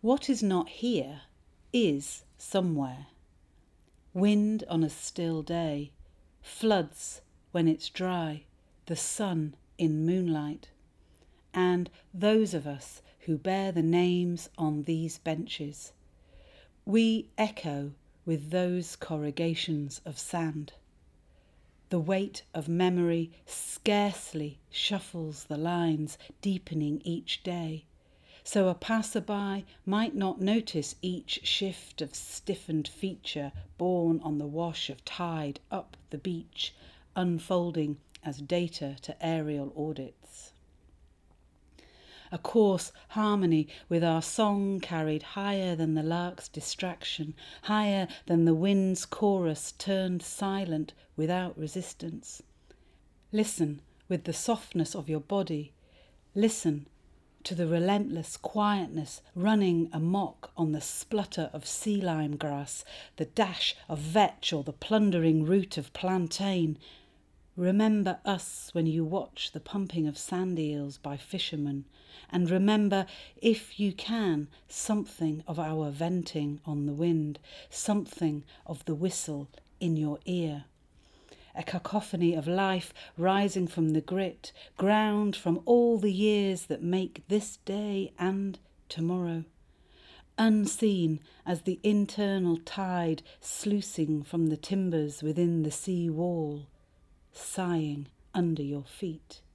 What is not here is somewhere. Wind on a still day, floods when it's dry, the sun in moonlight. And those of us who bear the names on these benches, we echo with those corrugations of sand. The weight of memory scarcely shuffles the lines, deepening each day, so a passerby might not notice each shift of stiffened feature borne on the wash of tide up the beach, unfolding as data to aerial audits. A coarse harmony with our song carried higher than the lark's distraction, higher than the wind's chorus turned silent without resistance. Listen with the softness of your body. Listen to the relentless quietness running amok on the splutter of sea lime grass, the dash of vetch or the plundering root of plantain. Remember us when you watch the pumping of sand eels by fishermen, and remember, if you can, something of our venting on the wind, something of the whistle in your ear. A cacophony of life rising from the grit, ground from all the years that make this day and tomorrow. Unseen as the internal tide sluicing from the timbers within the sea wall, sighing under your feet.